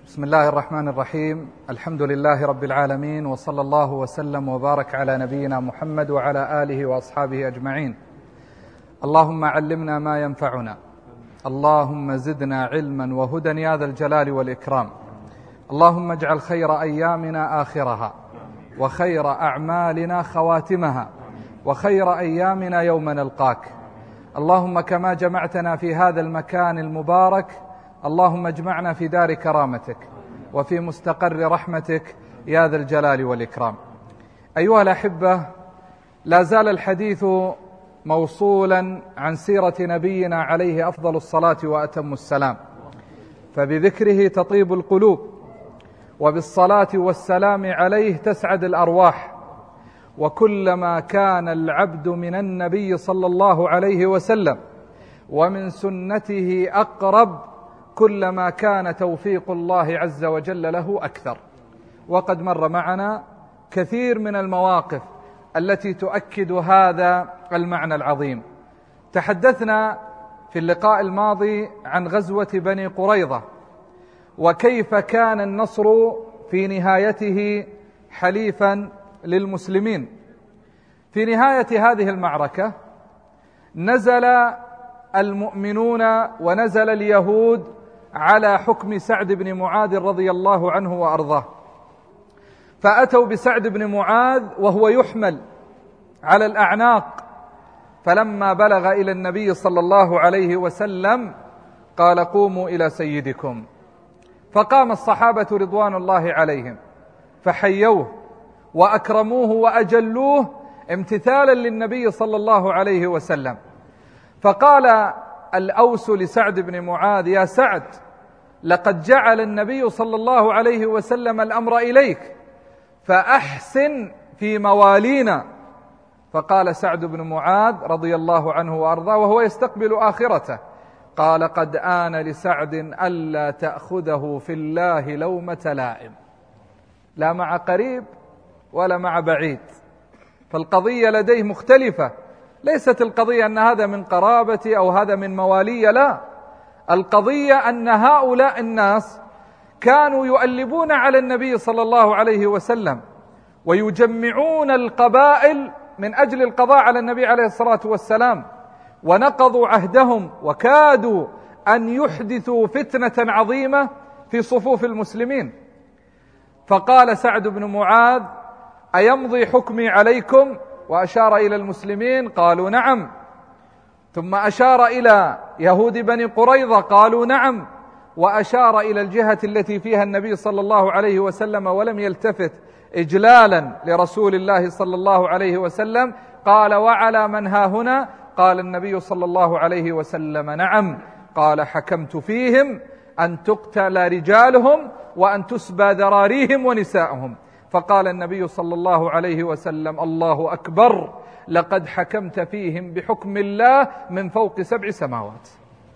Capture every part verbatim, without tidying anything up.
بسم الله الرحمن الرحيم. الحمد لله رب العالمين، وصلى الله وسلم وبارك على نبينا محمد وعلى آله وأصحابه أجمعين. اللهم علمنا ما ينفعنا، اللهم زدنا علما وهدى يا ذا الجلال والإكرام. اللهم اجعل خير أيامنا آخرها، وخير أعمالنا خواتمها، وخير أيامنا يوم نلقاك. اللهم كما جمعتنا في هذا المكان المبارك، اللهم اجمعنا في دار كرامتك وفي مستقر رحمتك يا ذا الجلال والإكرام. أيها الأحبة، لا زال الحديث موصولا عن سيرة نبينا عليه أفضل الصلاة وأتم السلام، فبذكره تطيب القلوب، وبالصلاة والسلام عليه تسعد الأرواح. وكلما كان العبد من النبي صلى الله عليه وسلم ومن سنته أقرب، كلما كان توفيق الله عز وجل له أكثر. وقد مر معنا كثير من المواقف التي تؤكد هذا المعنى العظيم. تحدثنا في اللقاء الماضي عن غزوة بني قريظة، وكيف كان النصر في نهايته حليفا للمسلمين. في نهاية هذه المعركة نزل المؤمنون ونزل اليهود على حكم سعد بن معاذ رضي الله عنه وأرضاه، فأتوا بسعد بن معاذ وهو يحمل على الأعناق، فلما بلغ إلى النبي صلى الله عليه وسلم قال: قوموا إلى سيدكم. فقام الصحابة رضوان الله عليهم فحيوه وأكرموه وأجلوه امتثالا للنبي صلى الله عليه وسلم. فقال الأوس لسعد بن معاذ: يا سعد، لقد جعل النبي صلى الله عليه وسلم الأمر إليك، فأحسن في موالينا. فقال سعد بن معاذ رضي الله عنه وأرضاه وهو يستقبل آخرته، قال: قد آن لسعد ألا تأخذه في الله لومة لائم، لا مع قريب ولا مع بعيد. فالقضية لديه مختلفة، ليست القضية أن هذا من قرابتي أو هذا من موالي، لا، القضية أن هؤلاء الناس كانوا يؤلبون على النبي صلى الله عليه وسلم ويجمعون القبائل من أجل القضاء على النبي عليه الصلاة والسلام، ونقضوا عهدهم وكادوا أن يحدثوا فتنة عظيمة في صفوف المسلمين. فقال سعد بن معاذ: أيمضي حكمي عليكم؟ وأشار إلى المسلمين، قالوا نعم. ثم أشار إلى يهود بني قريظة، قالوا نعم. وأشار إلى الجهة التي فيها النبي صلى الله عليه وسلم ولم يلتفت إجلالا لرسول الله صلى الله عليه وسلم، قال: وعلى من ها هنا؟ قال النبي صلى الله عليه وسلم: نعم. قال: حكمت فيهم أن تقتل رجالهم وأن تسبى ذراريهم ونساءهم. فقال النبي صلى الله عليه وسلم: الله أكبر، لقد حكمت فيهم بحكم الله من فوق سبع سماوات.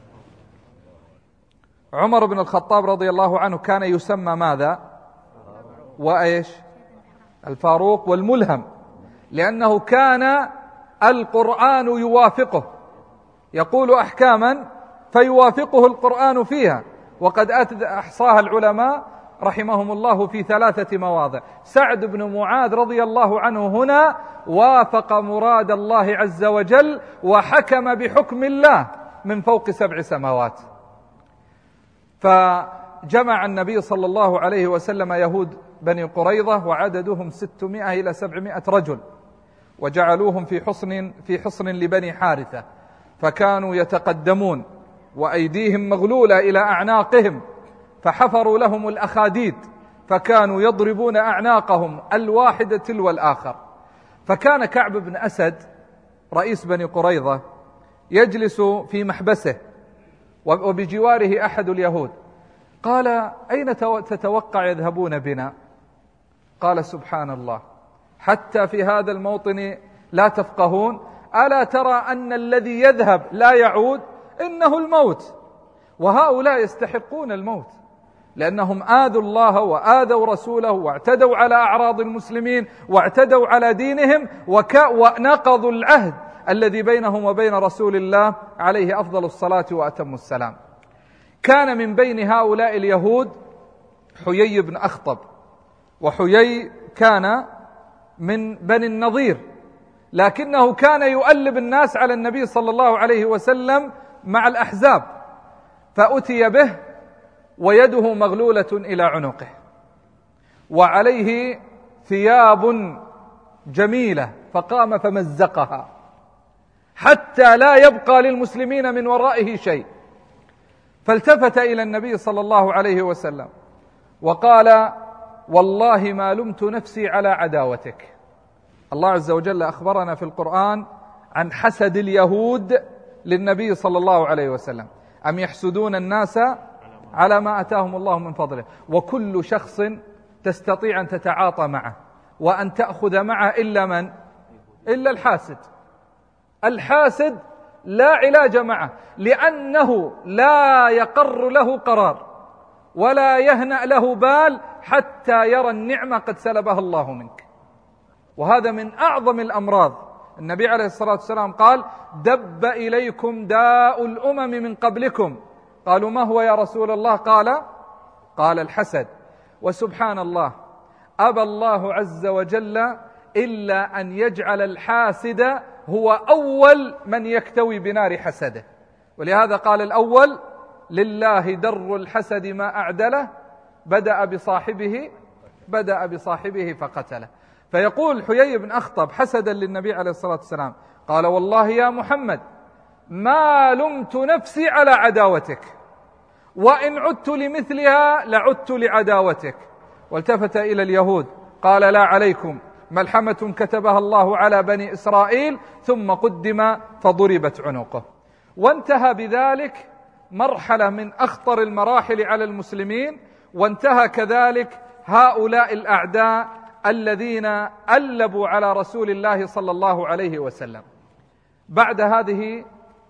عمر بن الخطاب رضي الله عنه كان يسمى ماذا؟ وإيش؟ الفاروق والملهم، لأنه كان القرآن يوافقه، يقول أحكاما فيوافقه القرآن فيها، وقد أحصاها العلماء رحمهم الله في ثلاثة مواضع. سعد بن معاذ رضي الله عنه هنا وافق مراد الله عز وجل وحكم بحكم الله من فوق سبع سماوات. فجمع النبي صلى الله عليه وسلم يهود بني قريظة وعددهم ستمائة إلى سبعمائة رجل، وجعلوهم في حصن في حصن لبني حارثة، فكانوا يتقدمون وأيديهم مغلولة إلى أعناقهم، فحفروا لهم الأخاديد، فكانوا يضربون أعناقهم الواحدة تلو الآخر. فكان كعب بن أسد رئيس بني قريظة يجلس في محبسه وبجواره أحد اليهود، قال: أين تتوقع يذهبون بنا؟ قال: سبحان الله، حتى في هذا الموطن لا تفقهون؟ ألا ترى أن الذي يذهب لا يعود؟ إنه الموت، وهؤلاء يستحقون الموت، لأنهم آذوا الله وآذوا رسوله واعتدوا على أعراض المسلمين واعتدوا على دينهم ونقضوا العهد الذي بينهم وبين رسول الله عليه أفضل الصلاة وأتم السلام. كان من بين هؤلاء اليهود حيي بن أخطب، وحيي كان من بني النضير، لكنه كان يؤلب الناس على النبي صلى الله عليه وسلم مع الأحزاب، فأتي به ويده مغلولة إلى عنقه وعليه ثياب جميلة، فقام فمزقها حتى لا يبقى للمسلمين من ورائه شيء، فالتفت إلى النبي صلى الله عليه وسلم وقال: والله ما لمت نفسي على عداوتك. الله عز وجل أخبرنا في القرآن عن حسد اليهود للنبي صلى الله عليه وسلم: أم يحسدون الناس على ما أتاهم الله من فضله. وكل شخص تستطيع أن تتعاطى معه وأن تأخذ معه إلا من؟ إلا الحاسد. الحاسد لا علاج معه، لأنه لا يقر له قرار ولا يهنأ له بال حتى يرى النعمة قد سلبها الله منك، وهذا من أعظم الأمراض. النبي عليه الصلاة والسلام قال: دب إليكم داء الأمم من قبلكم. قالوا: ما هو يا رسول الله؟ قال قال الحسد. وسبحان الله، أبى الله عز وجل إلا أن يجعل الحاسد هو أول من يكتوي بنار حسده، ولهذا قال الأول: لله در الحسد ما أعدله، بدأ بصاحبه بدأ بصاحبه فقتله. فيقول حيي بن أخطب حسدا للنبي عليه الصلاة والسلام، قال: والله يا محمد ما لمت نفسي على عداوتك، وإن عدت لمثلها لعدت لعداوتك. والتفت إلى اليهود قال: لا عليكم، ملحمة كتبها الله على بني إسرائيل، ثم قدم فضربت عنقه. وانتهى بذلك مرحلة من أخطر المراحل على المسلمين، وانتهى كذلك هؤلاء الأعداء الذين ألبوا على رسول الله صلى الله عليه وسلم. بعد هذه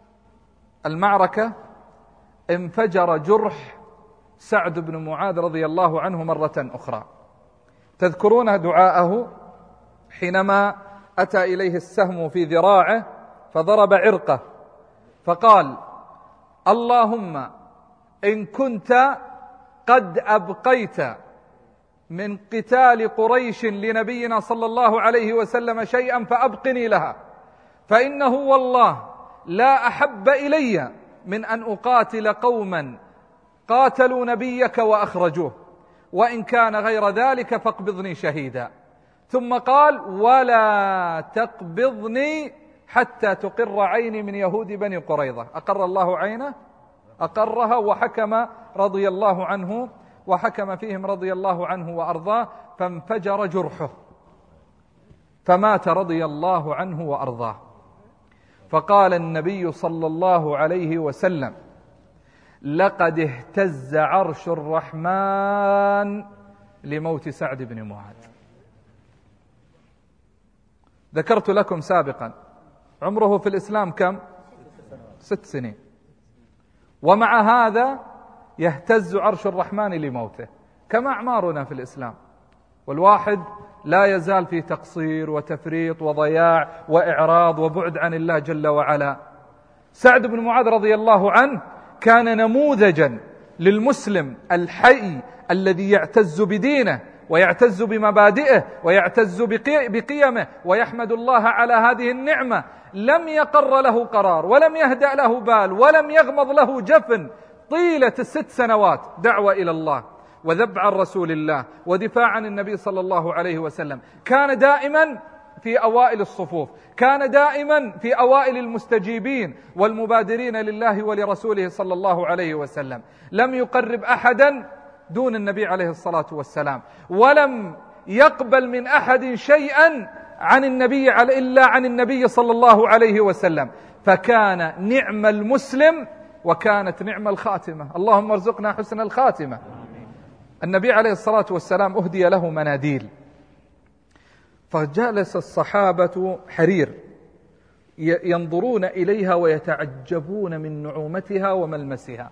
المعركة انفجر جرح سعد بن معاذ رضي الله عنه مرة أخرى. تذكرون دعاءه حينما أتى إليه السهم في ذراعه فضرب عرقه، فقال: اللهم إن كنت قد أبقيت من قتال قريش لنبينا صلى الله عليه وسلم شيئا فأبقني لها، فإنه والله لا أحب إلي من أن أقاتل قوما قاتلوا نبيك وأخرجوه، وإن كان غير ذلك فاقبضني شهيدا. ثم قال: ولا تقبضني حتى تقر عيني من يهود بني قريظة. أقر الله عينه، أقرها، وحكم رضي الله عنه وحكم فيهم رضي الله عنه وأرضاه، فانفجر جرحه فمات رضي الله عنه وأرضاه. فقال النبي صلى الله عليه وسلم: لقد اهتز عرش الرحمن لموت سعد بن معاذ. ذكرت لكم سابقا عمره في الإسلام كم؟ ست سنين، ومع هذا يهتز عرش الرحمن لموته، كما أعمارنا في الإسلام، والواحد لا يزال في تقصير وتفريط وضياع وإعراض وبعد عن الله جل وعلا. سعد بن معاذ رضي الله عنه كان نموذجا للمسلم الحي الذي يعتز بدينه ويعتز بمبادئه ويعتز بقيمه ويحمد الله على هذه النعمة. لم يقر له قرار ولم يهدأ له بال ولم يغمض له جفن طيلة الست سنوات دعوة إلى الله وذب عن رسول الله ودفاع عن النبي صلى الله عليه وسلم. كان دائما في أوائل الصفوف، كان دائما في أوائل المستجيبين والمبادرين لله ولرسوله صلى الله عليه وسلم. لم يقرب أحدا دون النبي عليه الصلاة والسلام، ولم يقبل من أحد شيئا عن النبي إلا عن النبي صلى الله عليه وسلم. فكان نعم المسلم وكانت نعم الخاتمة. اللهم ارزقنا حسن الخاتمة. النبي عليه الصلاة والسلام أهدي له مناديل، فجلس الصحابة حرير ينظرون إليها ويتعجبون من نعومتها وملمسها.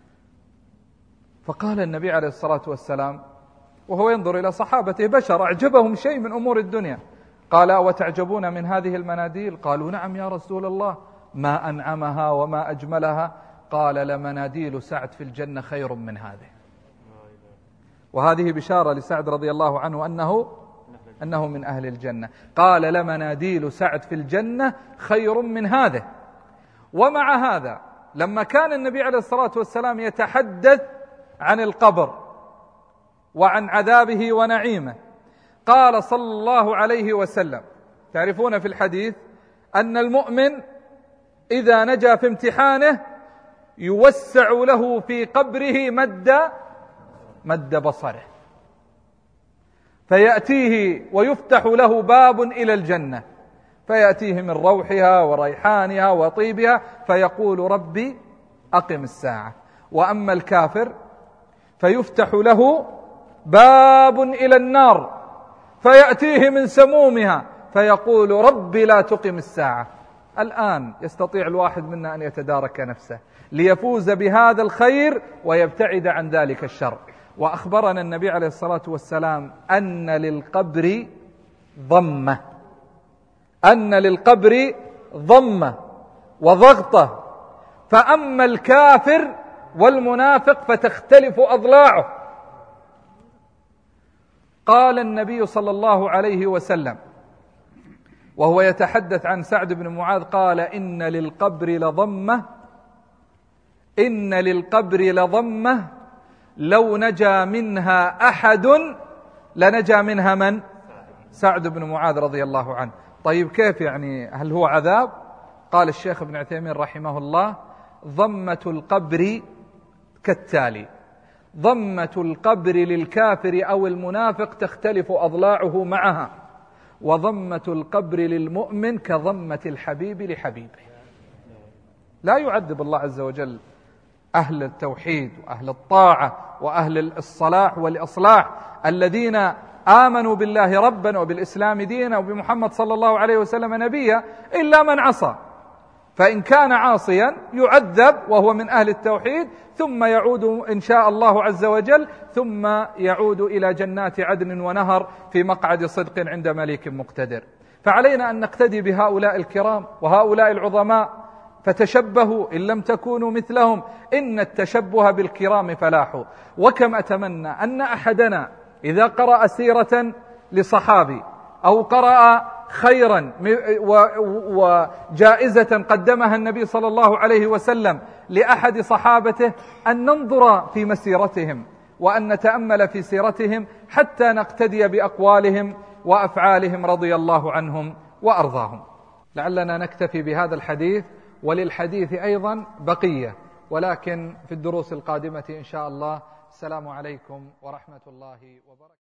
فقال النبي عليه الصلاة والسلام وهو ينظر إلى صحابته بشر أعجبهم شيء من أمور الدنيا، قال: وتعجبون من هذه المناديل؟ قالوا: نعم يا رسول الله. ما أنعمها وما أجملها؟ قال: لمناديل سعد في الجنة خير من هذه. وهذه بشارة لسعد رضي الله عنه أنه أنه من أهل الجنة. قال لمناديل سعد في الجنة خير من هذا. ومع هذا لما كان النبي عليه الصلاة والسلام يتحدث عن القبر وعن عذابه ونعيمه، قال صلى الله عليه وسلم، تعرفون في الحديث أن المؤمن إذا نجا في امتحانه يوسع له في قبره مد مد بصره، فيأتيه ويفتح له باب إلى الجنة، فيأتيه من روحها وريحانها وطيبها، فيقول ربي أقم الساعة. وأما الكافر فيفتح له باب إلى النار، فيأتيه من سمومها، فيقول ربي لا تقم الساعة. الآن يستطيع الواحد منا أن يتدارك نفسه ليفوز بهذا الخير ويبتعد عن ذلك الشر. وأخبرنا النبي عليه الصلاة والسلام أن للقبر ضمة، أن للقبر ضمة وضغطة، فأما الكافر والمنافق فتختلف أضلاعه. قال النبي صلى الله عليه وسلم وهو يتحدث عن سعد بن معاذ، قال إن للقبر لضمة، إن للقبر لضمة لو نجا منها أحد لنجا منها من؟ سعد بن معاذ رضي الله عنه. طيب كيف يعني؟ هل هو عذاب؟ قال الشيخ ابن عثيمين رحمه الله ضمة القبر كالتالي: ضمة القبر للكافر أو المنافق تختلف أضلاعه معها، وضمة القبر للمؤمن كضمة الحبيب لحبيبه. لا يعذب الله عز وجل أهل التوحيد وأهل الطاعة وأهل الصلاح والإصلاح الذين آمنوا بالله ربا وبالإسلام دينا وبمحمد صلى الله عليه وسلم نبيا إلا من عصى، فإن كان عاصيا يعذب وهو من أهل التوحيد، ثم يعود إن شاء الله عز وجل، ثم يعود إلى جنات عدن ونهر في مقعد صدق عند مليك مقتدر. فعلينا أن نقتدي بهؤلاء الكرام وهؤلاء العظماء، فتشبهوا إن لم تكونوا مثلهم، إن التشبه بالكرام فلاح. وكم أتمنى أن أحدنا إذا قرأ سيرة لصحابي أو قرأ خيرا وجائزة قدمها النبي صلى الله عليه وسلم لأحد صحابته أن ننظر في مسيرتهم وأن نتأمل في سيرتهم حتى نقتدي بأقوالهم وأفعالهم رضي الله عنهم وأرضاهم. لعلنا نكتفي بهذا الحديث، وللحديث أيضا بقية، ولكن في الدروس القادمة إن شاء الله. السلام عليكم ورحمة الله وبركاته.